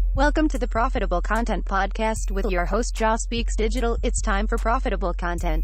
Welcome to the Profitable Content Podcast with your host, Joss Speaks Digital. It's time for profitable content.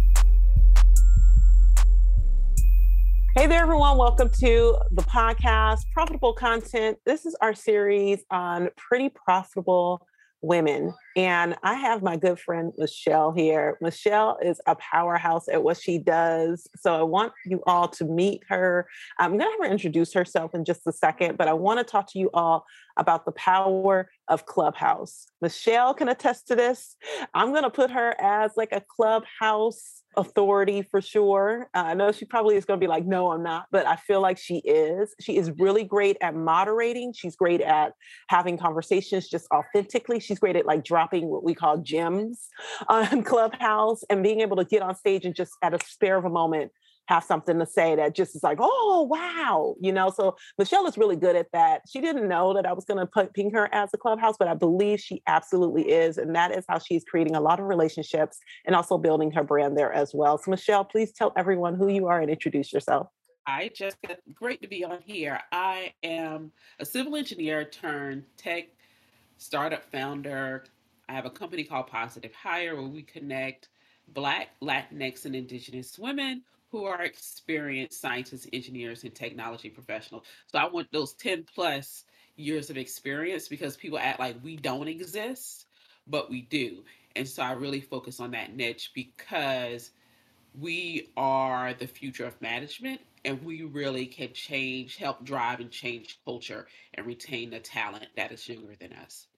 Hey there, everyone. Welcome to the podcast, Profitable Content. This is our series on pretty profitable women. And I have my good friend, Michelle, here. Michelle is a powerhouse at what she does. So I want you all to meet her. I'm going to have her introduce herself in just a second, but I want to talk to you all about the power of Clubhouse. Michelle can attest to this. I'm going to put her as like a Clubhouse authority for sure. I know she probably is going to be like, no, I'm not, but I feel like she is. She is really great at moderating. She's great at having conversations just authentically. She's great at like dropping what we call gems on Clubhouse and being able to get on stage and just at a spare of a moment have something to say that just is like, oh, wow. So Michelle is really good at that. She didn't know that I was going to ping her as a Clubhouse, but I believe she absolutely is. And that is how she's creating a lot of relationships and also building her brand there as well. So Michelle, please tell everyone who you are and introduce yourself. Hi, Jessica. Great to be on here. I am a civil engineer turned tech startup founder. I have a company called Positive Hire where we connect Black, Latinx, and Indigenous women who are experienced scientists, engineers, and technology professionals. So I want those 10 plus years of experience because people act like we don't exist, but we do. And so I really focus on that niche because we are the future of management and we really can help drive and change culture and retain the talent that is younger than us.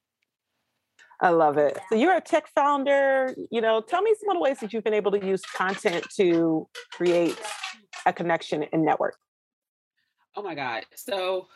I love it. So you're a tech founder. Tell me some of the ways that you've been able to use content to create a connection and network. Oh my God. So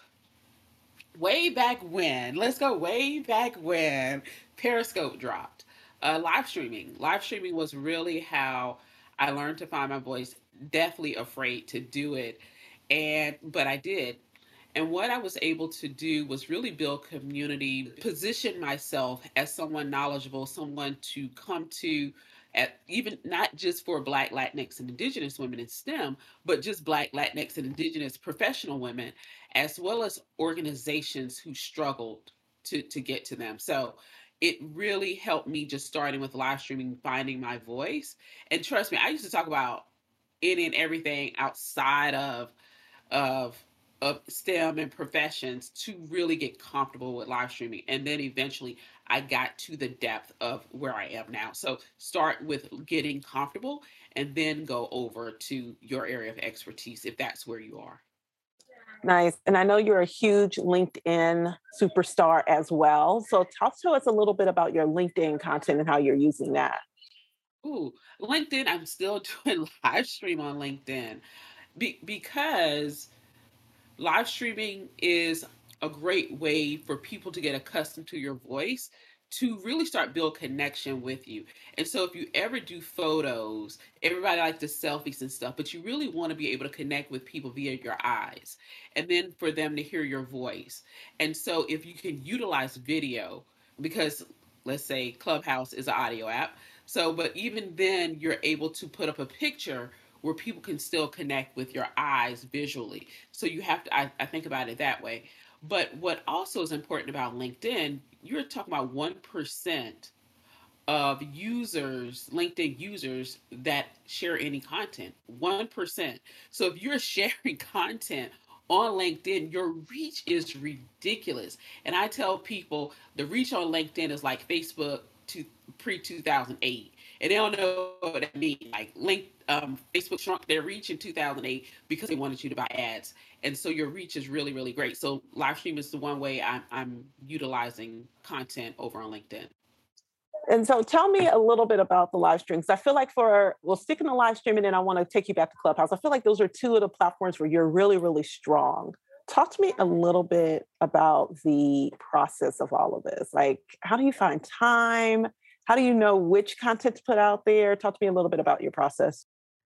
way back when, let's go way back when Periscope dropped. Live streaming was really how I learned to find my voice. Definitely afraid to do it, but I did. And what I was able to do was really build community, position myself as someone knowledgeable, someone to come to, at even not just for Black, Latinx, and Indigenous women in STEM, but just Black, Latinx, and Indigenous professional women, as well as organizations who struggled to get to them. So it really helped me just starting with live streaming, finding my voice. And trust me, I used to talk about any and everything outside of of STEM and professions to really get comfortable with live streaming. And then eventually I got to the depth of where I am now. So start with getting comfortable and then go over to your area of expertise if that's where you are. Nice. And I know you're a huge LinkedIn superstar as well. So talk to us a little bit about your LinkedIn content and how you're using that. Ooh, LinkedIn, I'm still doing live stream on LinkedIn because live streaming is a great way for people to get accustomed to your voice to really start build connection with you. And so if you ever do photos, everybody likes the selfies and stuff, but you really want to be able to connect with people via your eyes and then for them to hear your voice. And so if you can utilize video, because let's say Clubhouse is an audio app. So, but even then you're able to put up a picture where people can still connect with your eyes visually. So you have to, I think about it that way. But what also is important about LinkedIn, you're talking about 1% of users, LinkedIn users that share any content. 1%. So if you're sharing content on LinkedIn, your reach is ridiculous. And I tell people the reach on LinkedIn is like Facebook to pre 2008. And they don't know what that means. Like Facebook shrunk their reach in 2008 because they wanted you to buy ads. And so your reach is really, really great. So live stream is the one way I'm utilizing content over on LinkedIn. And so tell me a little bit about the live streams. I feel like we'll stick in the live stream and then I want to take you back to Clubhouse. I feel like those are two of the platforms where you're really, really strong. Talk to me a little bit about the process of all of this. Like, how do you find time? How do you know which content to put out there? Talk to me a little bit about your process.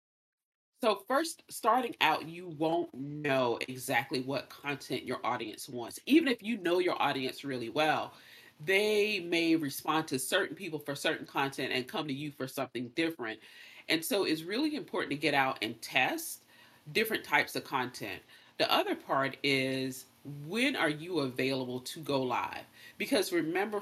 So first, starting out, you won't know exactly what content your audience wants. Even if you know your audience really well, they may respond to certain people for certain content and come to you for something different. And so it's really important to get out and test different types of content. The other part is when are you available to go live? Because remember,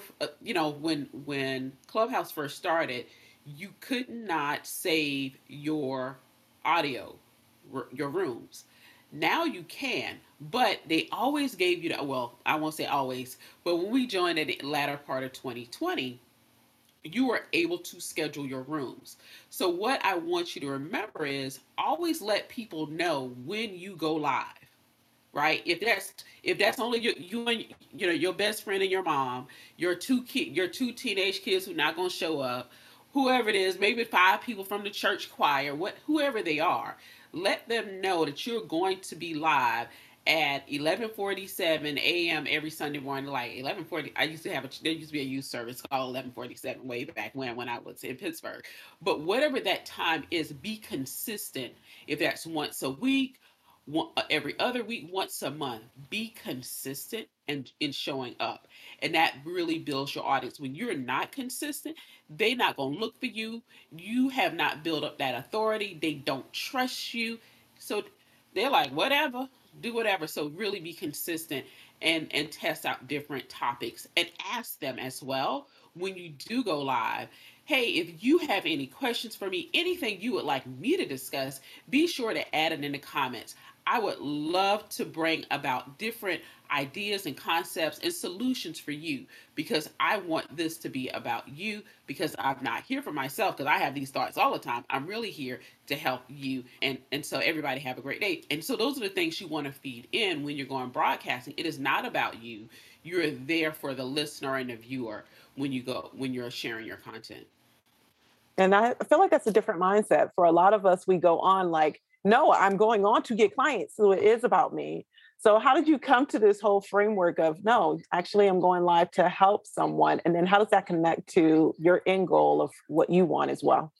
when Clubhouse first started, you could not save your audio, your rooms. Now you can, but they always gave you the, well, I won't say always, but when we joined at the latter part of 2020, you were able to schedule your rooms. So what I want you to remember is always let people know when you go live, right? If that's only you and your best friend and your mom, your two teenage kids who are not going to show up, whoever it is, maybe 5 people from the church choir, whoever they are, let them know that you're going to be live at 11:47 a.m. every Sunday morning. Like 11:40, there used to be a youth service called 11:47 way back when I was in Pittsburgh. But whatever that time is, be consistent. If that's once a week, every other week, once a month, be consistent and in showing up, and that really builds your audience. When you're not consistent, they're not going to look for you. You have not built up that authority. They don't trust you, so they're like, whatever, do whatever. So really be consistent and test out different topics and ask them as well when you do go live. Hey, if you have any questions for me, anything you would like me to discuss, be sure to add it in the comments. I would love to bring about different ideas and concepts and solutions for you, because I want this to be about you, because I'm not here for myself because I have these thoughts all the time. I'm really here to help you. And so everybody have a great day. And so those are the things you want to feed in when you're going broadcasting. It is not about you. You're there for the listener and the viewer when you're sharing your content. And I feel like that's a different mindset. For a lot of us, we go on like, no, I'm going on to get clients. So it is about me. So how did you come to this whole framework of, no, actually I'm going live to help someone? And then how does that connect to your end goal of what you want as well?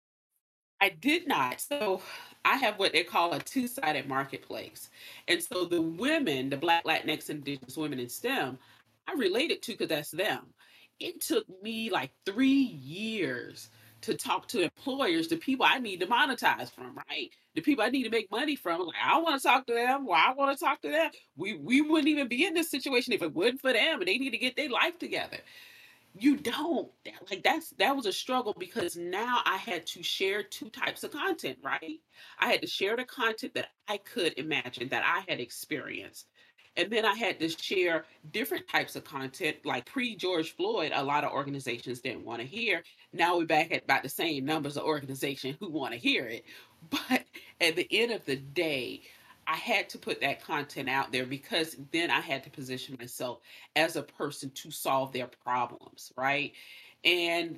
I did not. So I have what they call a two-sided marketplace. And so the women, the Black, Latinx, and Indigenous women in STEM, I related to because that's them. It took me like 3 years to talk to employers, the people I need to monetize from, right? The people I need to make money from. Like, I want to talk to them. Well, I want to talk to them. We wouldn't even be in this situation if it wasn't for them, and they need to get their life together. You don't. That was a struggle, because now I had to share two types of content, right? I had to share the content that I could imagine, that I had experienced, and then I had to share different types of content. Like pre George Floyd, a lot of organizations didn't want to hear. Now we're back at about the same numbers of organizations who want to hear it. But at the end of the day, I had to put that content out there, because then I had to position myself as a person to solve their problems, right? And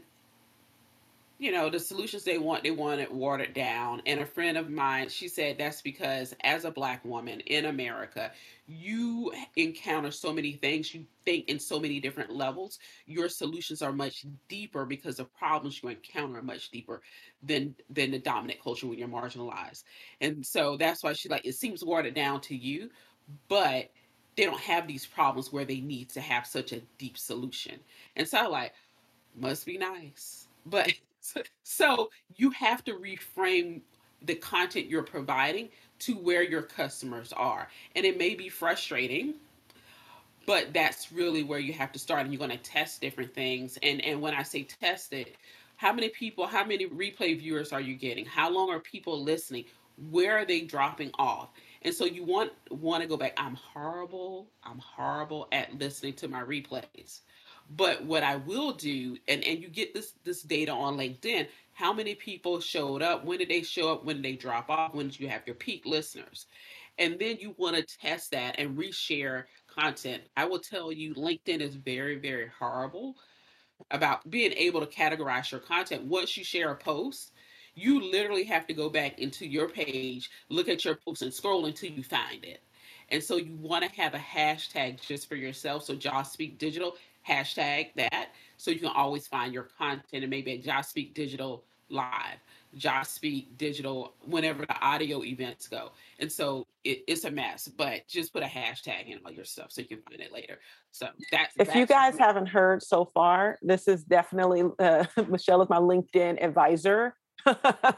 the solutions they wanted watered down. And a friend of mine, she said that's because as a Black woman in America, you encounter so many things, you think in so many different levels. Your solutions are much deeper, because the problems you encounter are much deeper than the dominant culture when you're marginalized. And so that's why she like, it seems watered down to you, but they don't have these problems where they need to have such a deep solution. And so I like, must be nice. But so you have to reframe the content you're providing to where your customers are. And it may be frustrating, but that's really where you have to start, and you're going to test different things. And when I say test it, how many people, how many replay viewers are you getting? How long are people listening? Where are they dropping off? And so you want to go back. I'm horrible at listening to my replays. But what I will do, and you get this data on LinkedIn, how many people showed up, when did they show up, when did they drop off, when did you have your peak listeners? And then you want to test that and reshare content. I will tell you, LinkedIn is very, very horrible about being able to categorize your content. Once you share a post, you literally have to go back into your page, look at your post, and scroll until you find it. And so you want to have a hashtag just for yourself. So Joss Speak Digital, hashtag that, so you can always find your content. And maybe at Joss Speak Digital Live, Joss Speak Digital, whenever the audio events go. And so it's a mess, but just put a hashtag in all your stuff so you can find it later. So If you guys haven't heard so far, this is definitely Michelle is my LinkedIn advisor.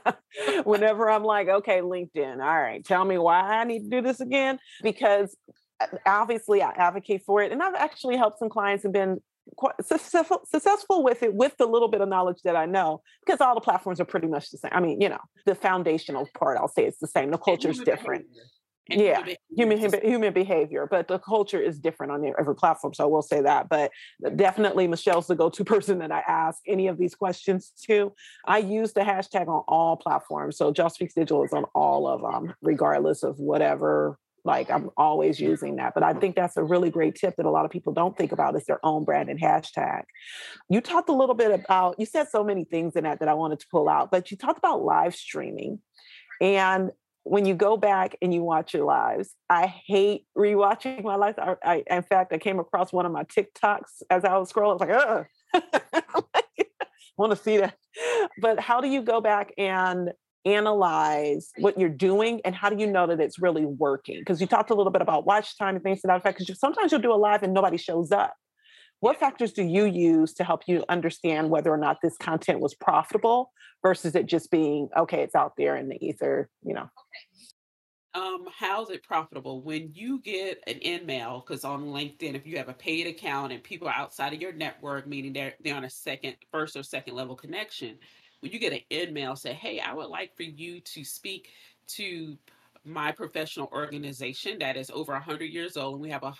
Whenever I'm like, okay, LinkedIn, all right, tell me why I need to do this again. Because obviously I advocate for it, and I've actually helped some clients and been quite successful with it, with the little bit of knowledge that I know, because all the platforms are pretty much the same. I mean, the foundational part, I'll say, it's the same. The And culture is human different. behavior. And Yeah, human behavior human is just human behavior, but the culture is different on every platform. So I will say that. But definitely, Michelle's the go-to person that I ask any of these questions to. I use the hashtag on all platforms. So Just Speaks Digital is on all of them, regardless of whatever. Like, I'm always using that. But I think that's a really great tip that a lot of people don't think about, is their own brand and hashtag. You talked a little bit about, you said so many things in that I wanted to pull out, but you talked about live streaming. And when you go back and you watch your lives, I hate rewatching my lives. In fact, I came across one of my TikToks as I was scrolling. I was like, want to see that. But how do you go back and analyze what you're doing, and how do you know that it's really working? Because you talked a little bit about watch time and things to that effect. Because sometimes you'll do a live and nobody shows up. What factors do you use to help you understand whether or not this content was profitable versus it just being, okay, it's out there in the ether? How's it profitable? When you get an email, because on LinkedIn, if you have a paid account and people are outside of your network, meaning they're on a first or second level connection, when you get an email say, "Hey, I would like for you to speak to my professional organization that is over 100 years old, and we have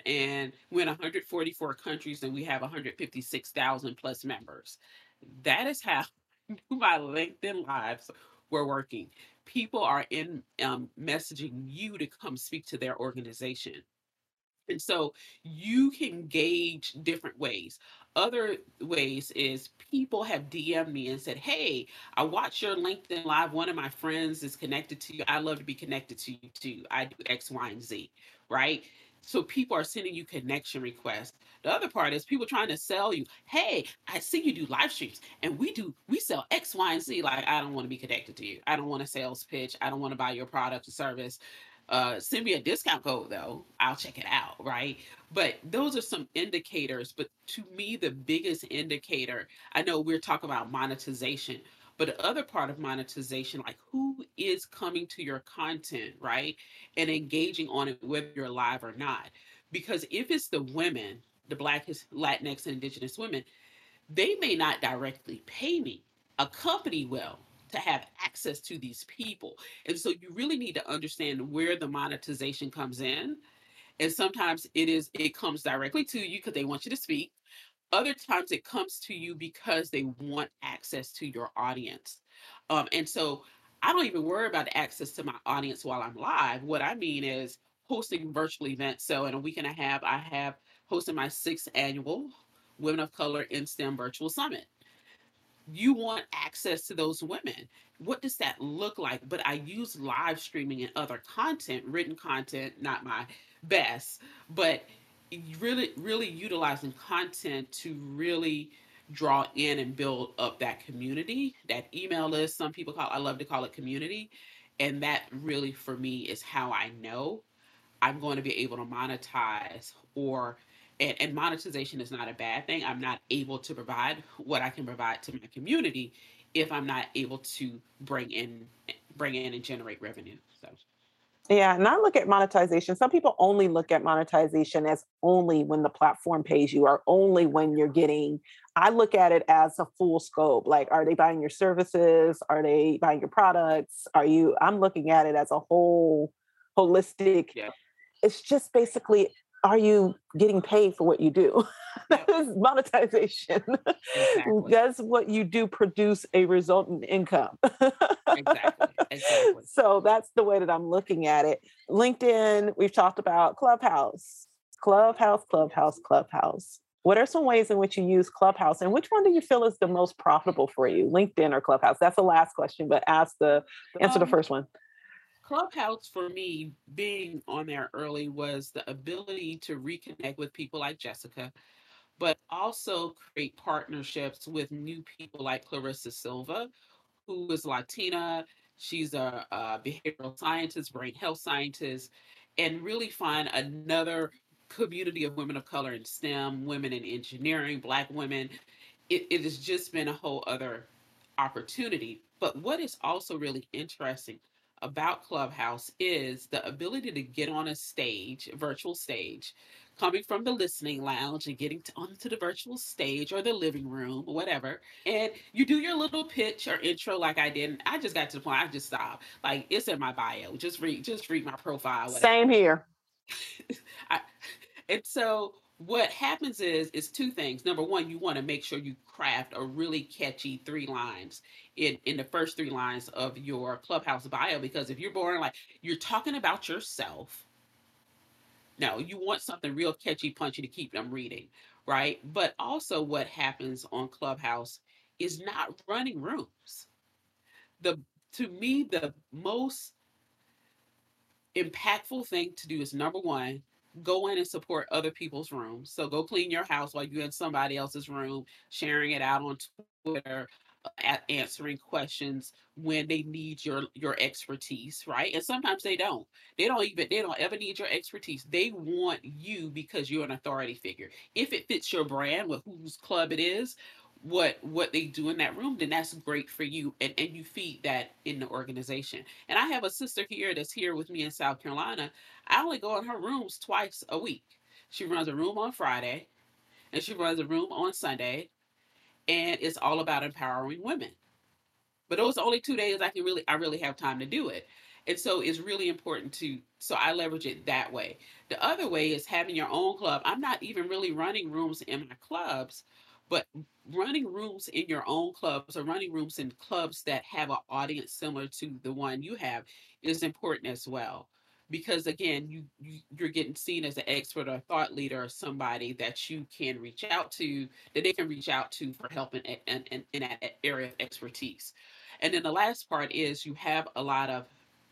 144 countries, and we have 156,000 plus members." That is how my LinkedIn lives were working. People are in messaging you to come speak to their organization. And so you can gauge different ways. Other ways is people have DM'd me and said, "Hey, I watched your LinkedIn live. One of my friends is connected to you. I'd love to be connected to you too. I do X, Y, and Z." Right? So people are sending you connection requests. The other part is people trying to sell you, "Hey, I see you do live streams and we sell X, Y, and Z." Like, I don't want to be connected to you. I don't want a sales pitch. I don't want to buy your product or service. Send me a discount code though. I'll check it out, right? But those are some indicators. But to me, the biggest indicator, I know we're talking about monetization, but the other part of monetization, like who is coming to your content, right? And engaging on it, whether you're live or not. Because if it's the women, the Black, Latinx, and Indigenous women, they may not directly pay me. A company will, to have access to these people. And so you really need to understand where the monetization comes in. And sometimes it comes directly to you because they want you to speak. Other times it comes to you because they want access to your audience. And so I don't even worry about the access to my audience while I'm live. What I mean is hosting virtual events. So in a week and a half, I have hosted my 6th annual Women of Color in STEM Virtual Summit. You want access to those women. What does that look like? But I use live streaming and other content, written content, not my best, but really, really utilizing content to really draw in and build up that community, that email list. Some people I love to call it community. And that really, for me, is how I know I'm going to be able to monetize and monetization is not a bad thing. I'm not able to provide what I can provide to my community if I'm not able to bring in and generate revenue. So Yeah, and I look at monetization. Some people only look at monetization as only when the platform pays you, or only when you're getting. I look at it as a full scope. Like, are they buying your services? Are they buying your products? I'm looking at it as a whole holistic. yeah, It's just basically, are you getting paid for what you do? That yep, is monetization. exactly, Does what you do produce a resultant income? exactly, exactly. So that's the way that I'm looking at it. LinkedIn, we've talked about Clubhouse, Clubhouse. What are some ways in which you use Clubhouse, and which one do you feel is the most profitable for you, LinkedIn or Clubhouse? That's the last question, but answer the Um, first one. Clubhouse for me, being on there early, was the ability to reconnect with people like Jessica, but also create partnerships with new people like Clarissa Silva, who is Latina. She's a behavioral scientist, brain health scientist, and really find another community of women of color in STEM, women in engineering, Black women. It has just been a whole other opportunity. But what is also really interesting, about Clubhouse is the ability to get on a stage, a virtual stage, coming from the listening lounge and getting onto the virtual stage or the living room or whatever. And you do your little pitch or intro like I did. And I just got to the point I just stopped. Like it's in my bio. Just read my profile, whatever. Same here. I, and so what happens is two things. Number one, you want to make sure you craft a really catchy 3 lines in the first 3 lines of your Clubhouse bio, because if you're boring, like you're talking about yourself, no, you want something real catchy, punchy to keep them reading, right? But also what happens on Clubhouse is not running rooms. The To me, the most impactful thing to do is, number one, go in and support other people's rooms. So go clean your house while you're in somebody else's room, sharing it out on Twitter, answering questions when they need your expertise, right? And sometimes they don't. They don't ever need your expertise. They want you because you're an authority figure. If it fits your brand with whose club it is, what they do in that room, then that's great for you, and you feed that in the organization. And I have a sister here that's here with me in South Carolina. I only go in her rooms twice a week. She runs a room on Friday and she runs a room on Sunday, and it's all about empowering women. But those are only 2 days I really have time to do it. And so it's really important to, so I leverage it that way. The other way is having your own club. I'm not even really running rooms in my clubs, but running rooms in your own clubs or running rooms in clubs that have an audience similar to the one you have is important as well. Because again, you're getting seen as an expert or thought leader or somebody that you can reach out to, that they can reach out to for help in that area of expertise. And then the last part is you have a lot of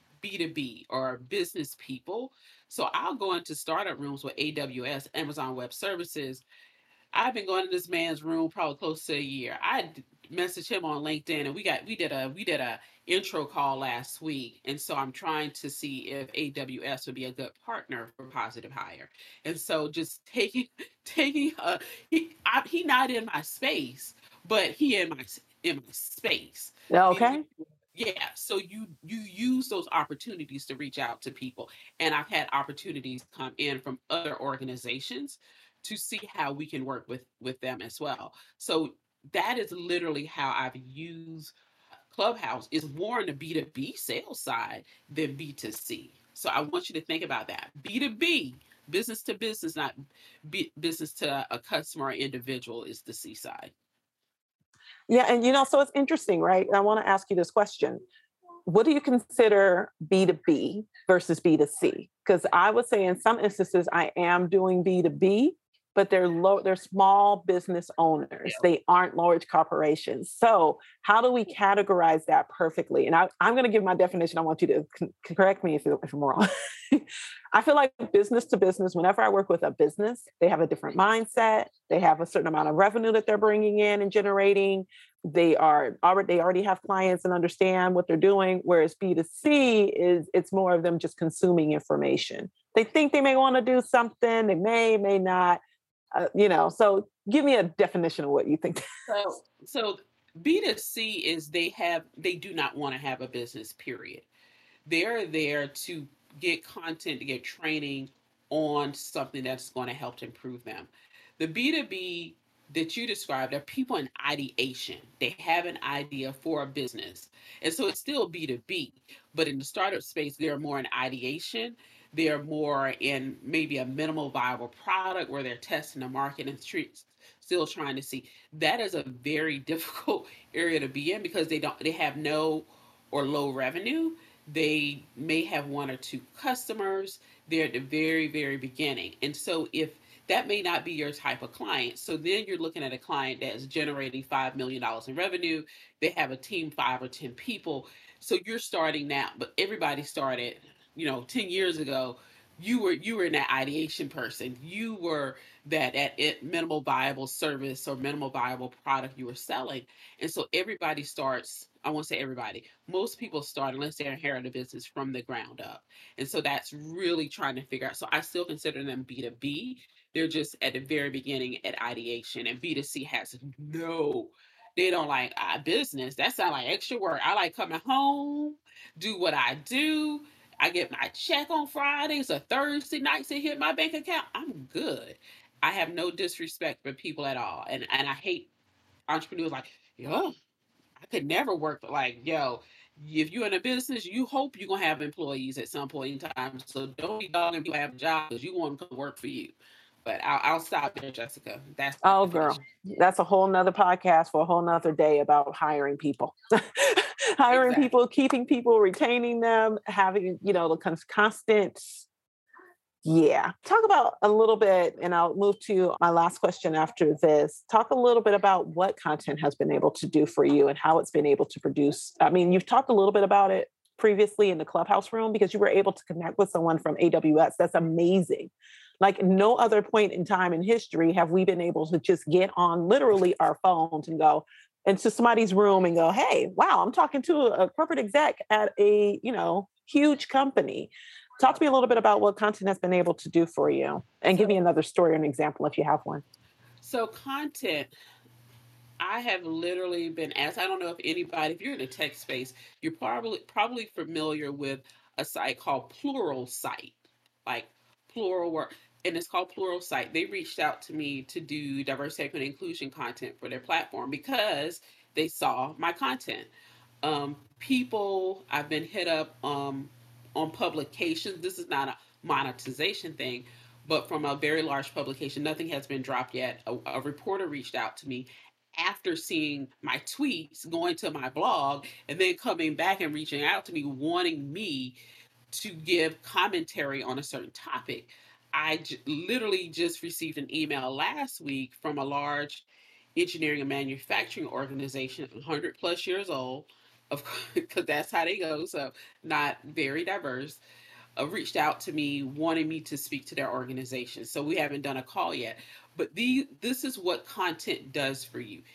B2B or business people. So I'll go into startup rooms with AWS, Amazon Web Services. I've been going to this man's room probably close to a year. I messaged him on LinkedIn, and we did a intro call last week, and so I'm trying to see if AWS would be a good partner for Positive Hire. And so just taking he not in my space, but he in my space. Meaning, Okay. yeah. So you use those opportunities to reach out to people, and I've had opportunities come in from other organizations to see how we can work with them as well. So that is literally how I've used Clubhouse, is more on the B2B sales side than B2C. So I want you to think about that. B2B, business to business, not business to a customer or individual, is the C side. Yeah. And, so it's interesting, right? And I want to ask you this question. What do you consider B2B versus B2C? Because I would say in some instances, I am doing B2B, but they're small business owners. Yeah. They aren't large corporations. So how do we categorize that perfectly? And I'm going to give my definition. I want you to correct me if I'm wrong. I feel like business to business, whenever I work with a business, they have a different mindset. They have a certain amount of revenue that they're bringing in and generating. They already have clients and understand what they're doing. Whereas B2C it's more of them just consuming information. They think they may want to do something. They may not. So give me a definition of what you think. So B2C is they do not want to have a business, period. They're there to get content, to get training on something that's going to help to improve them. The B2B that you described are people in ideation. They have an idea for a business. And so it's still B2B, but in the startup space, they're more in ideation. They're more in maybe a minimal viable product where they're testing the market and still trying to see. That is a very difficult area to be in because they have no or low revenue. They may have one or two customers. They're at the very, very beginning. And so if that may not be your type of client, so then you're looking at a client that is generating $5 million in revenue. They have a team, 5 or 10 people. So you're starting now, but everybody started, 10 years ago. You were that ideation person. You were that at it minimal viable service or minimal viable product you were selling. And so everybody starts, I won't say everybody, most people start, unless they inherit a business, from the ground up. And so that's really trying to figure out. So I still consider them B2B. They're just at the very beginning at ideation. And B2C has They don't like business. That sounds like extra work. I like coming home, do what I do. I get my check on Fridays or Thursday nights to hit my bank account. I'm good. I have no disrespect for people at all. And I hate entrepreneurs like, yo, I could never work like, yo, if you're in a business, you hope you're gonna have employees at some point in time. So don't be dogging people have a job because you want them to work for you. But I'll stop there, Jessica. That's my Oh, definition. girl, that's a whole nother podcast for a whole nother day about hiring people. Hiring Exactly. people, keeping people, retaining them, having, the constant. Yeah. Talk about a little bit, and I'll move to my last question after this. Talk a little bit about what content has been able to do for you and how it's been able to produce. I mean, you've talked a little bit about it previously in the Clubhouse room because you were able to connect with someone from AWS. That's amazing. Like no other point in time in history have we been able to just get on literally our phones and go into somebody's room and go, hey, wow, I'm talking to a corporate exec at a, huge company. Talk to me a little bit about what content has been able to do for you and give me another story or an example if you have one. So content, I have literally been asked. I don't know if anybody, if you're in the tech space, you're probably familiar with a site called Pluralsight, like plural work, and it's called Pluralsight. They reached out to me to do diversity, equity, and inclusion content for their platform because they saw my content. People, I've been hit up on publications. This is not a monetization thing, but from a very large publication, nothing has been dropped yet. A reporter reached out to me after seeing my tweets, going to my blog, and then coming back and reaching out to me, wanting me to give commentary on a certain topic. Literally just received an email last week from a large engineering and manufacturing organization, 100 plus years old, of because that's how they go. So not very diverse. Reached out to me wanting me to speak to their organization. So we haven't done a call yet, but this is what content does for you.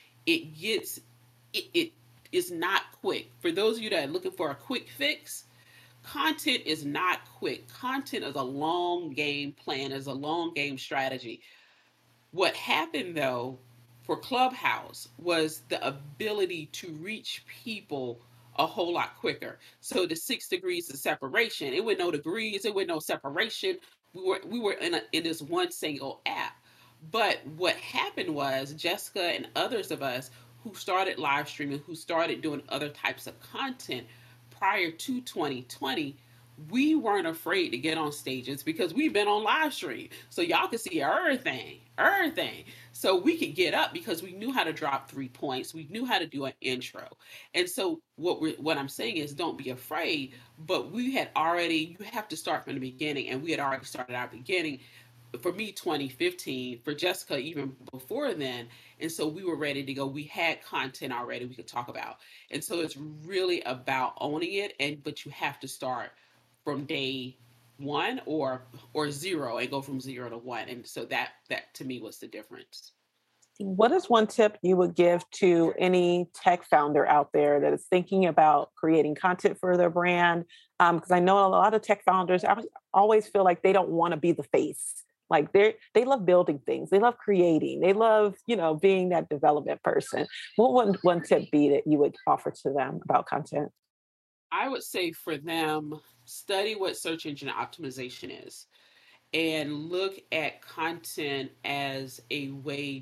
It is not quick. For those of you that are looking for a quick fix, content is not quick. Content is a long game plan, is a long game strategy. What happened though for Clubhouse was the ability to reach people a whole lot quicker. So the 6 degrees of separation, it with no degrees, it with no separation. We were in this one single app. But what happened was Jessica and others of us who started live streaming, who started doing other types of content prior to 2020, we weren't afraid to get on stages because we've been on live stream. So y'all could see everything, everything. So we could get up because we knew how to drop 3 points. We knew how to do an intro. And so what I'm saying is don't be afraid, but you have to start from the beginning, and we had already started our beginning. For me, 2015, for Jessica, even before then. And so we were ready to go. We had content already we could talk about. And so it's really about owning it, but you have to start from day one or zero and go from 0 to 1. And so that to me was the difference. What is one tip you would give to any tech founder out there that is thinking about creating content for their brand? Because I know a lot of tech founders always feel like they don't want to be the face. Like they love building things, they love creating, they love being that development person. What would one tip be that you would offer to them about content? I would say for them, study what search engine optimization is and look at content as a way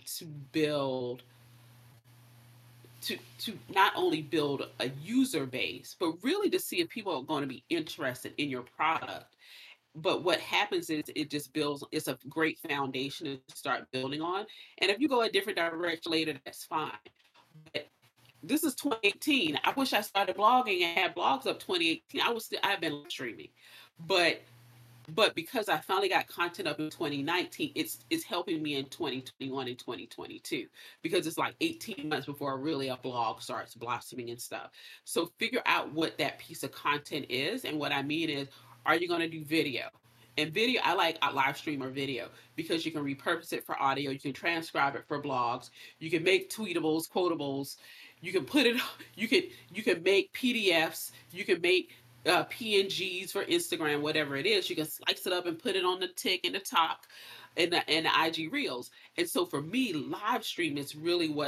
to not only build a user base, but really to see if people are going to be interested in your product. But what happens is it just builds, it's a great foundation to start building on. And if you go a different direction later, that's fine. But this is 2018. I wish I started blogging and had blogs up 2018. I've been streaming. But because I finally got content up in 2019, it's helping me in 2021 and 2022 because it's like 18 months before really a blog starts blossoming and stuff. So figure out what that piece of content is, and what I mean is, are you going to do video? And video, I like a live stream or video because you can repurpose it for audio, you can transcribe it for blogs, you can make tweetables, quotables, you can put it, you can make PDFs, you can make PNGs for Instagram, whatever it is. You can slice it up and put it on the tick and the top and the IG reels. And so for me, live stream is really what's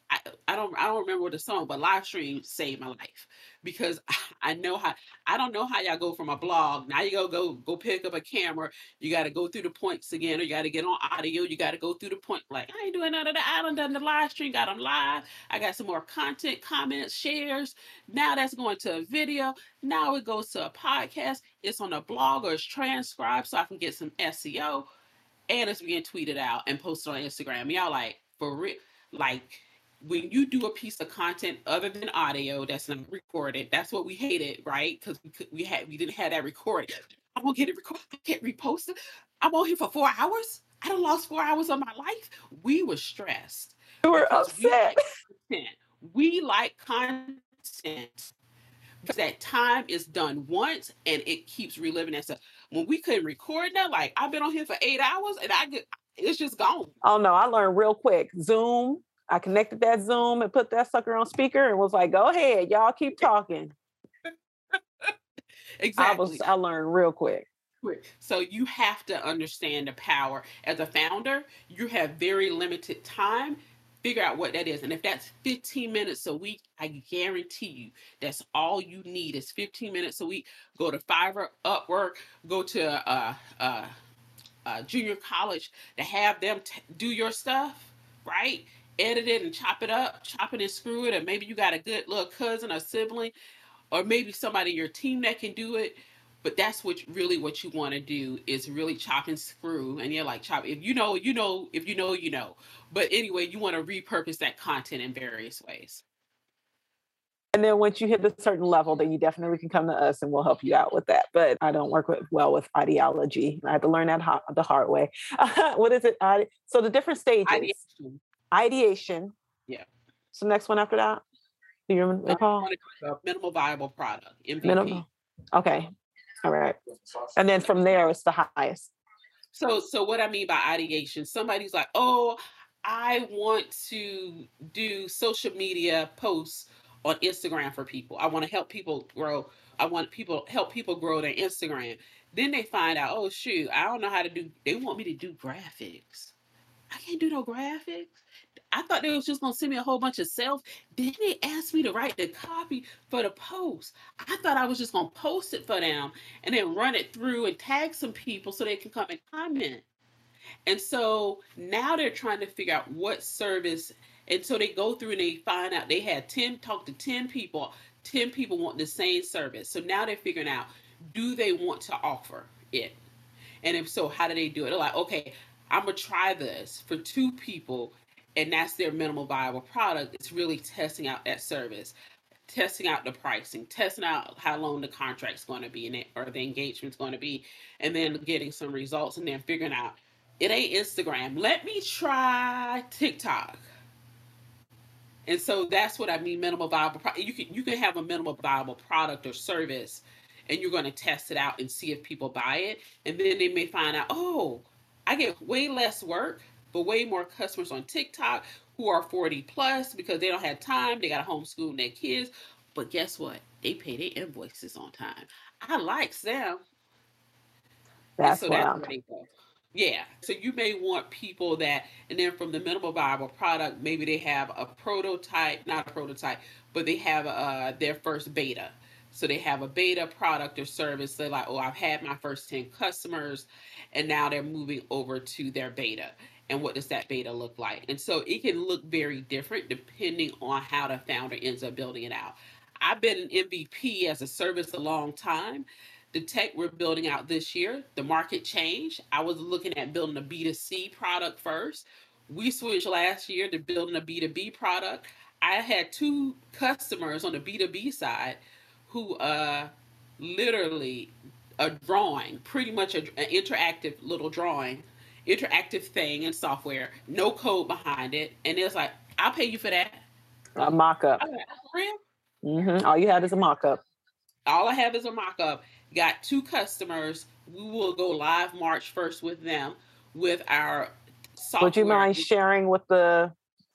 I don't remember what the song, but live stream saved my life because I know how I don't know how y'all go from a blog. Now you go pick up a camera. You got to go through the points again, or you got to get on audio. You got to go through the point. Like I ain't doing none of that. I done the live stream. Got them live. I got some more content, comments, shares. Now that's going to a video. Now it goes to a podcast. It's on a blog or it's transcribed so I can get some SEO, and it's being tweeted out and posted on Instagram. Y'all like for real, like when you do a piece of content other than audio that's not recorded, that's what we hated, right? Because we didn't have that recorded. I won't get it recorded. I can't repost it. I'm on here for 4 hours. I done lost 4 hours of my life. We were stressed You were because upset. we like content because that time is done once and it keeps reliving that stuff. When we couldn't record that, like I've been on here for 8 hours and it's just gone. Oh no, I learned real quick. Zoom. I connected that Zoom and put that sucker on speaker and was like, "Go ahead, y'all keep talking." Exactly. I learned real quick. So you have to understand the power. As a founder, you have very limited time. Figure out what that is. And if that's 15 minutes a week, I guarantee you that's all you need is 15 minutes a week. Go to Fiverr, Upwork, go to junior college to have them do your stuff, right? Edit it and chop it up, chop it and screw it. Or maybe you got a good little cousin or sibling, or maybe somebody in your team that can do it. But that's what you want to do is really chop and screw. And you're like, chop. If you know, you know. If you know, you know. But anyway, you want to repurpose that content in various ways. And then once you hit a certain level, then you definitely can come to us and we'll help you out with that. But I don't work well with ideology. I had to learn that the hard way. What is it? So the different stages. Ideation. Yeah. So next one after that? Do you recall? Minimal viable product. MVP. Minimal. Okay. All right. And then from there, it's the highest. So what I mean by ideation, somebody's like, oh, I want to do social media posts on Instagram for people. I want to help people grow. I want help people grow their Instagram. Then they find out, oh shoot, I don't know how to do. They want me to do graphics. I can't do no graphics. I thought they was just gonna send me a whole bunch of self. Then they asked me to write the copy for the post. I thought I was just gonna post it for them and then run it through and tag some people so they can come and comment. And so now they're trying to figure out what service. And so they go through and they find out they had talk to 10 people. 10 people want the same service. So now they're figuring out, do they want to offer it? And if so, how do they do it? They're like, okay, I'm going to try this for 2 people. And that's their minimal viable product. It's really testing out that service, testing out the pricing, testing out how long the contract's going to be or the engagement's going to be, and then getting some results and then figuring out, it ain't Instagram. Let me try TikTok. And so that's what I mean, minimal viable product. You can have a minimal viable product or service, and you're going to test it out and see if people buy it. And then they may find out, oh, I get way less work, but way more customers on TikTok who are 40 plus because they don't have time. They got to homeschool their kids. But guess what? They pay their invoices on time. I like them. That's where they go. Yeah. So you may want people that, and then from the minimal viable product, maybe they have a prototype, not a prototype, but they have their first beta. So they have a beta product or service. They're like, oh, I've had my first 10 customers, and now they're moving over to their beta. And what does that beta look like? And so it can look very different depending on how the founder ends up building it out. I've been an MVP as a service a long time. The tech we're building out this year, the market changed. I was looking at building a B2C product first. We switched last year to building a B2B product. I had 2 customers on the B2B side who literally a drawing, pretty much an interactive little drawing, interactive thing in software, no code behind it. And it was like, I'll pay you for that. A mock-up. I was like, for real? Mm-hmm. All you had is a mock-up. All I have is a mock-up. Got 2 customers. We will go live March 1st with them with our software. Would you mind sharing with the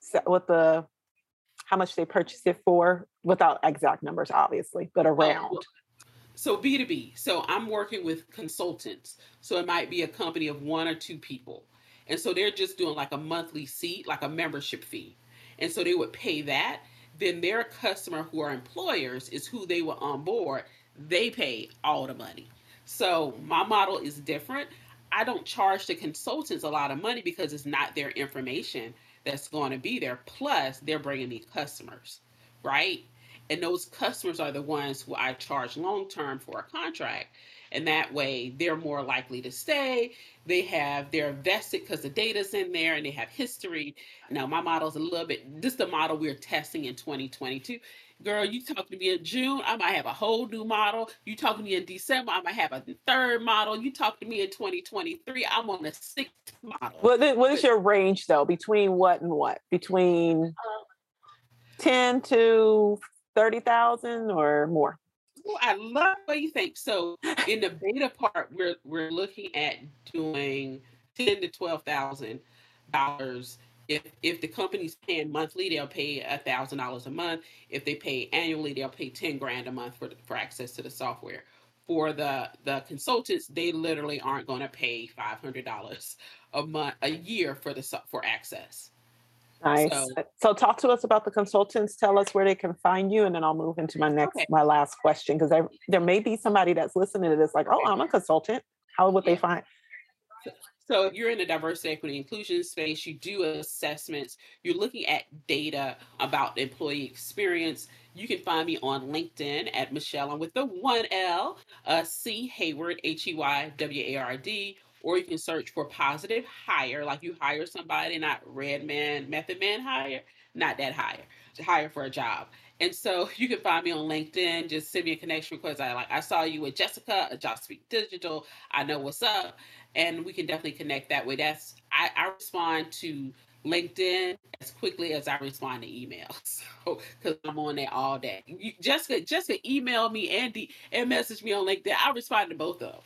how much they purchased it for, without exact numbers, obviously, but around? So B2B. So I'm working with consultants. So it might be a company of 1 or 2 people. And so they're just doing like a monthly seat, like a membership fee. And so they would pay that. Then their customer, who are employers, is who they will onboard. They pay all the money. So my model is different. I don't charge the consultants a lot of money because it's not their information that's going to be there. Plus, they're bringing me customers, right? And those customers are the ones who I charge long term for a contract. And that way, they're more likely to stay. They're invested because the data's in there and they have history. Now, my model's a little bit, this is the model we're testing in 2022. Girl, you talking to me in June, I might have a whole new model. You talking to me in December, I might have a third model. You talk to me in 2023, I'm on the sixth model. What is your range though? Between what and what? Between 10 to 30,000 or more? Oh, I love what you think. So in the beta part, we're looking at doing $10,000 to $12,000. If the company's paying monthly, they'll pay $1,000 a month. If they pay annually, they'll pay 10 grand a month for access to the software. For the consultants, they literally aren't going to pay $500 a year for access. Nice. So So talk to us about the consultants. Tell us where they can find you, and then I'll move into okay, my last question, because there may be somebody that's listening to this like, oh, I'm a consultant. How would they yeah. find? So if you're in the diversity, equity, inclusion space, you do assessments, you're looking at data about employee experience. You can find me on LinkedIn at Michelle, with the one L, C Hayward, Heyward, or you can search for positive hire, like you hire somebody, not red man, method man hire, not that hire, to hire for a job. And so you can find me on LinkedIn. Just send me a connection request. I saw you with Jessica at Job Speak Digital. I know what's up, and we can definitely connect that way. I respond to LinkedIn as quickly as I respond to emails, so because I'm on there all day. Jessica email me and message me on LinkedIn. I respond to both of them.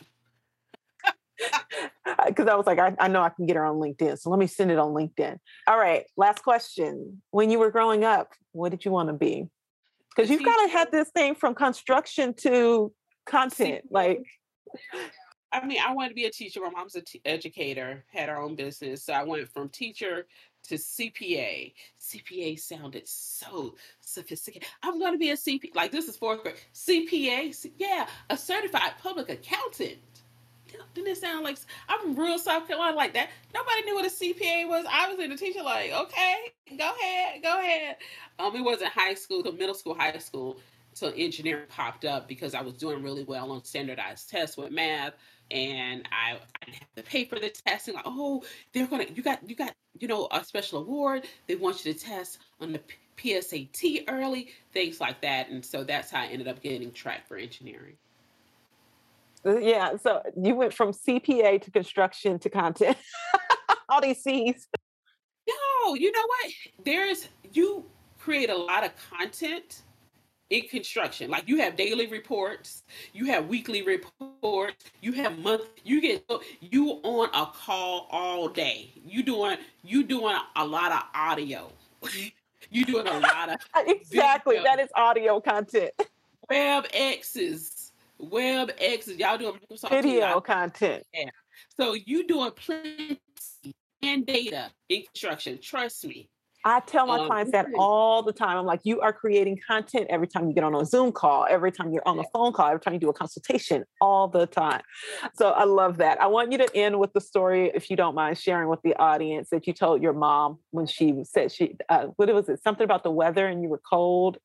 Because I was like, I know I can get her on LinkedIn, so let me send it on LinkedIn. All right, last question. When you were growing up, what did you want to be? Because A you've kind of teacher. had this thing from construction to content. CPA. Like, I mean, I wanted to be a teacher. My mom's an educator, had her own business. So I went from teacher to CPA. CPA sounded so sophisticated. I'm going to be a CPA. Like, this is fourth grade. CPA? Yeah, a certified public accountant. Didn't it sound like I'm real South Carolina like that? Nobody knew what a CPA was. I was in the teacher like, okay, go ahead, go ahead. It wasn't high school, to middle school, high school, so engineering popped up because I was doing really well on standardized tests with math, and I didn't have to pay for the testing. Like, oh, you got a special award. They want you to test on the PSAT early, things like that, and so that's how I ended up getting tracked for engineering. yeah, so you went from CPA to construction to content. All these C's. No, you know what? You create a lot of content in construction. Like, you have daily reports, you have weekly reports, you have you on a call all day. You doing a lot of audio. You doing a lot of Exactly. video, That is audio content, web X's, Y'all doing Microsoft Teams. video content. Yeah. So you doing plenty and data in construction. Trust me. I tell my clients that all the time. I'm like, you are creating content every time you get on a Zoom call, every time you're on a phone call, every time you do a consultation, all the time. So I love that. I want you to end with the story, if you don't mind sharing with the audience, that you told your mom when she said what was it? Something about the weather and you were cold.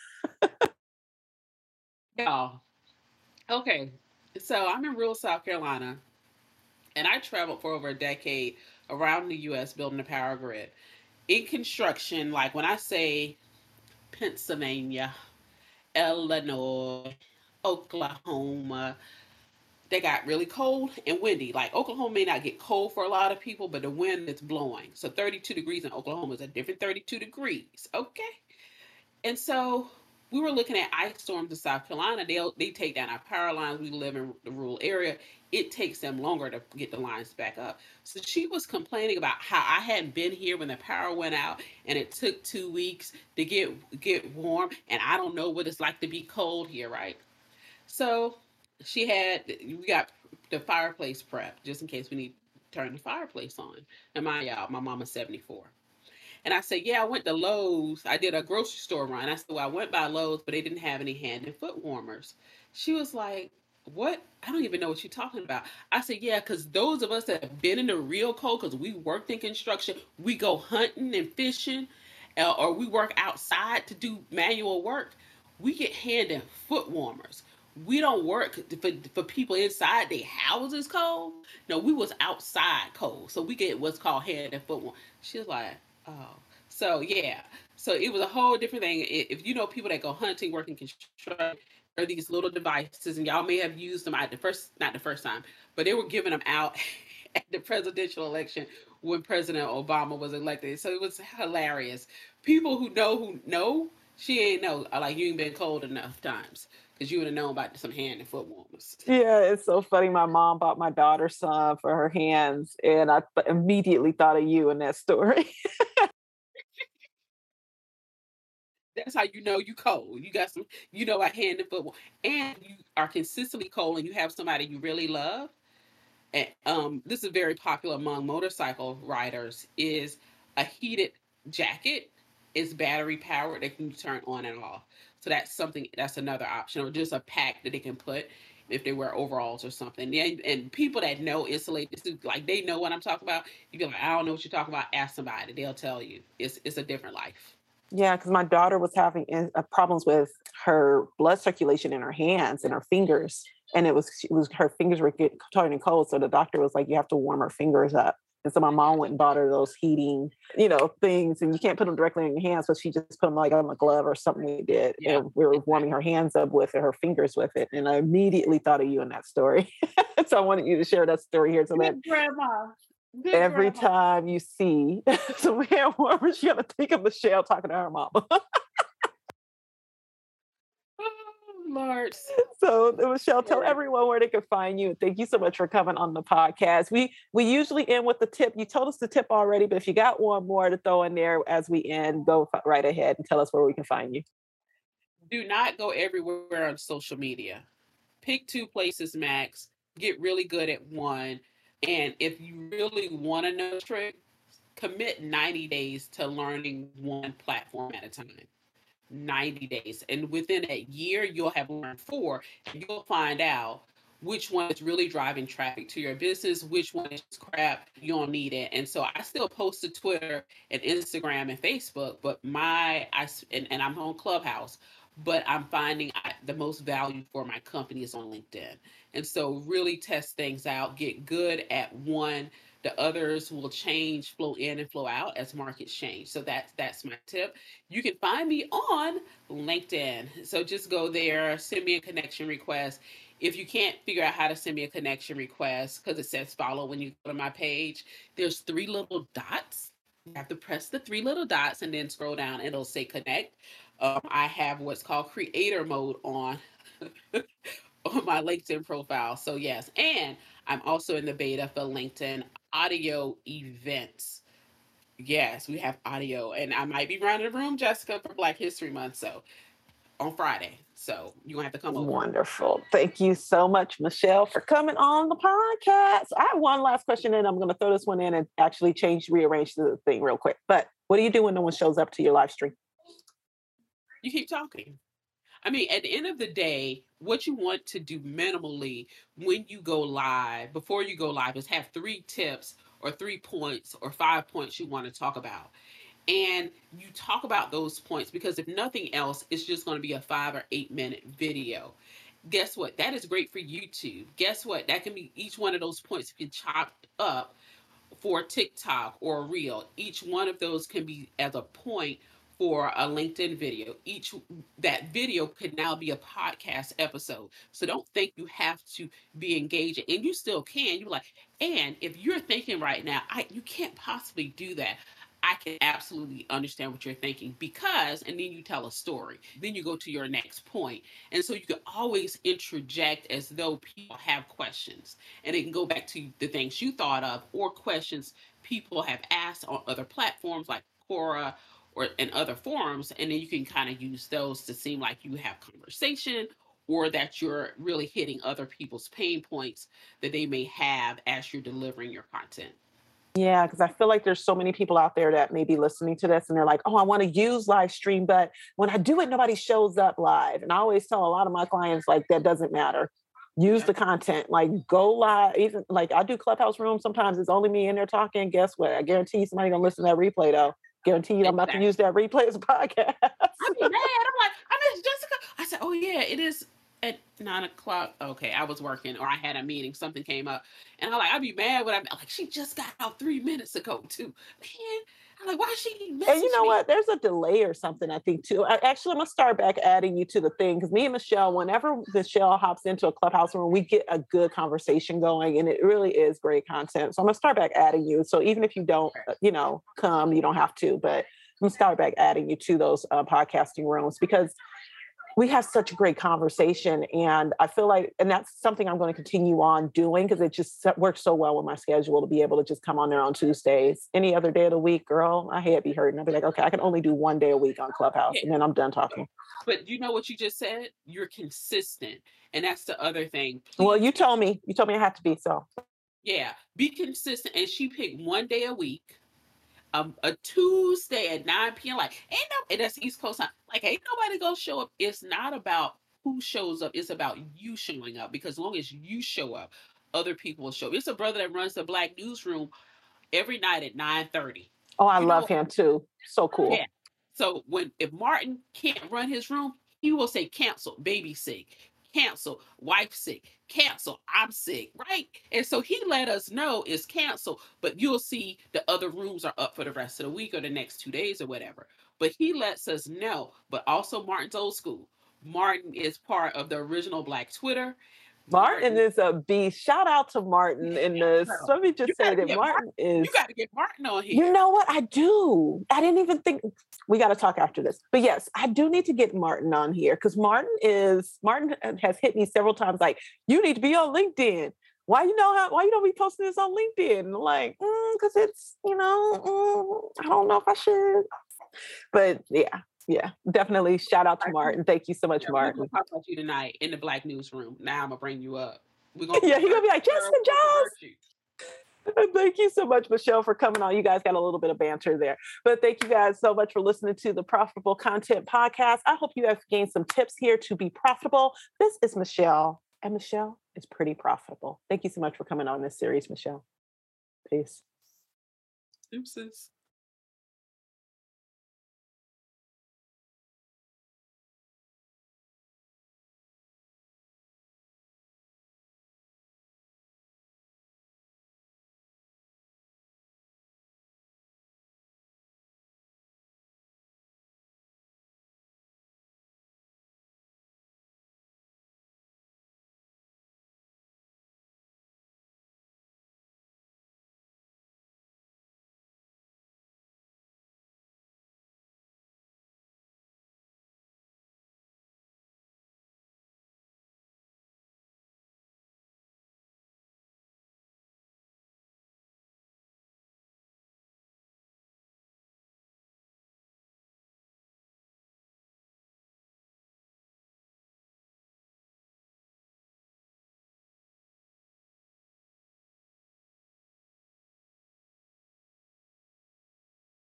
Yeah. Okay. So I'm in rural South Carolina, and I traveled for over a decade around the U.S. building a power grid. In construction, like when I say Pennsylvania, Illinois, Oklahoma, they got really cold and windy. Like, Oklahoma may not get cold for a lot of people, but the wind is blowing. So 32 degrees in Oklahoma is a different 32 degrees. Okay. And so we were looking at ice storms in South Carolina. They take down our power lines. We live in the rural area. It takes them longer to get the lines back up. So she was complaining about how I hadn't been here when the power went out, and it took 2 weeks to get warm, and I don't know what it's like to be cold here, right? So we got the fireplace prep just in case we need to turn the fireplace on. And my mama's 74. And I said, yeah, I went to Lowe's. I did a grocery store run. I said, well, I went by Lowe's, but they didn't have any hand and foot warmers. She was like, what? I don't even know what you're talking about. I said, yeah, because those of us that have been in the real cold, because we worked in construction, we go hunting and fishing, or we work outside to do manual work, we get hand and foot warmers. We don't work for people inside their houses cold. No, we was outside cold. So we get what's called hand and foot warmers. She was like, oh. So yeah. So it was a whole different thing. If you know people that go hunting, working construction, are these little devices, and y'all may have used them at the first, not the first time, but they were giving them out at the presidential election when President Obama was elected. So it was hilarious. People who know, she ain't know, like you ain't been cold enough times because you would have known about some hand and foot warmers. Yeah, it's so funny. My mom bought my daughter some for her hands, and I immediately thought of you in that story. That's how you know you cold. You got some, you know, a hand and foot, and you are consistently cold, and you have somebody you really love. And this is very popular among motorcycle riders. Is a heated jacket. Is battery powered. They can turn on and off. So that's something. That's another option, or just a pack that they can put if they wear overalls or something. And people that know insulated suits, like they know what I'm talking about. You be like, I don't know what you're talking about. Ask somebody. They'll tell you. It's a different life. Yeah, because my daughter was having problems with her blood circulation in her hands and her fingers, and it was her fingers were getting turning cold. So the doctor was like, "You have to warm her fingers up." And so my mom went and bought her those heating, things, and you can't put them directly in your hands, but she just put them like on a glove or something we did, Yeah, and we were warming exactly. her hands up with it, her fingers with it, and I immediately thought of you in that story. So I wanted you to share that story here so that Good grandma. Good every grandma. time you see some hand warmers, you got to think of Michelle talking to her mama. Oh, Lord. So, Michelle, tell Lord. everyone where they can find you. Thank you so much for coming on the podcast. We usually end with the tip. You told us the tip already, but if you got one more to throw in there as we end, go right ahead and tell us where we can find you. Do not go everywhere on social media. Pick two places max. Get really good at one. And if you really want to know a trick, commit 90 days to learning one platform at a time. 90 days. And within a year, you'll have learned four. And you'll find out which one is really driving traffic to your business, which one is crap, you don't need it. And so I still post to Twitter and Instagram and Facebook, but and I'm on Clubhouse, but I'm finding the most value for my company is on LinkedIn. And so really test things out, get good at one. The others will change, flow in and flow out as markets change. So that's my tip. You can find me on LinkedIn. So just go there, send me a connection request. If you can't figure out how to send me a connection request, because it says follow when you go to my page, there's three little dots. You have to press the three little dots and then scroll down. It'll say connect. I have what's called creator mode on on my LinkedIn profile. So yes, and I'm also in the beta for LinkedIn audio events. Yes, we have audio, and I might be running the room, Jessica, for Black History Month. So on Friday, so you're gonna have to come over. Wonderful. Thank you so much, Michelle, for coming on the podcast. I have one last question, and I'm going to throw this one in and actually rearrange the thing real quick. But what do you do when no one shows up to your live stream? You keep talking. I mean, at the end of the day, what you want to do minimally when you go live, before you go live, is have three tips or 3 points or 5 points you want to talk about. And you talk about those points because if nothing else, it's just going to be a 5 or 8 minute video. Guess what? That is great for YouTube. Guess what? That can be each one of those points can chop up for TikTok or a reel. Each one of those can be as a point for a LinkedIn video. Each that video could now be a podcast episode. So don't think you have to be engaging, and you still can. You're like, and if you're thinking right now, you can't possibly do that. I can absolutely understand what you're thinking because, and then you tell a story. Then you go to your next point. And so you can always interject as though people have questions. And it can go back to the things you thought of or questions people have asked on other platforms like Quora or in other forums. And then you can kind of use those to seem like you have conversation or that you're really hitting other people's pain points that they may have as you're delivering your content. Yeah, because I feel like there's so many people out there that may be listening to this and they're like, oh, I want to use live stream, but when I do it, nobody shows up live. And I always tell a lot of my clients, like, that doesn't matter. Use Yeah, the content, like go live. Even like I do Clubhouse rooms. Sometimes it's only me in there talking. Guess what? I guarantee you somebody gonna listen to that replay though. Guarantee you I'm about to exactly. use that replay as a podcast. I be mad. I'm like, I miss Jessica. I said, oh yeah, it is at 9 o'clock. Okay, I was working or I had a meeting. Something came up, and I'd be mad when I'm like, she just got out 3 minutes ago too. Man, I'm like, why she And you message know me? what? There's a delay or something, I think, too. Actually, I'm going to start back adding you to the thing because me and Michelle, whenever Michelle hops into a Clubhouse room, we get a good conversation going and it really is great content. So I'm going to start back adding you. So even if you don't, come, you don't have to, but I'm going to start back adding you to those podcasting rooms because we have such a great conversation. And I feel like, and that's something I'm going to continue on doing because it just works so well with my schedule to be able to just come on there on Tuesdays. Any other day of the week, girl, my head be hurting. I'll be like, okay, I can only do one day a week on Clubhouse Yeah, and then I'm done talking. but you know what you just said? You're consistent, and that's the other thing. Well, Please, you told me I have to be. So, yeah, be consistent. And she picked one day a week. A Tuesday at 9 p.m. Like, ain't no, and that's East Coast time. Like, ain't nobody gonna show up. It's not about who shows up, it's about you showing up. Because as long as you show up, other people will show up. It's a brother that runs the Black Newsroom every night at 9:30. oh, I You know love what? him too. So cool. Yeah. So if Martin can't run his room, he will say cancel, baby sick, cancel, wife sick, cancel, I'm sick, right? And so he let us know it's cancel, but you'll see the other rooms are up for the rest of the week or the next 2 days or whatever. But he lets us know. But also Martin's old school. Martin is part of the original Black Twitter. Martin Martin, is a beast. Shout out to Martin in yeah, this. girl. Let me You just say gotta that get Martin. Martin You is. gotta get Martin on You here. know what? I do. I didn't even think we got to talk after this. But yes, I do need to get Martin on here because Martin has hit me several times like, you need to be on LinkedIn. Why you don't be posting this on LinkedIn? And I'm like, because it's, I don't know if I should. But yeah, definitely shout out to Martin. Thank you so much, Yeah, we're gonna Martin. talk about you tonight in the Black Newsroom. Now I'm gonna bring you up. We're gonna Yeah, he gonna convert be like, you, girl. Jessica We're gonna convert Jones. you. Thank you so much, Michelle, for coming on. You guys got a little bit of banter there. But thank you guys so much for listening to the Profitable Content Podcast. I hope you have gained some tips here to be profitable. This is Michelle, and Michelle is pretty profitable. Thank you so much for coming on this series, Michelle. Peace. Deuces.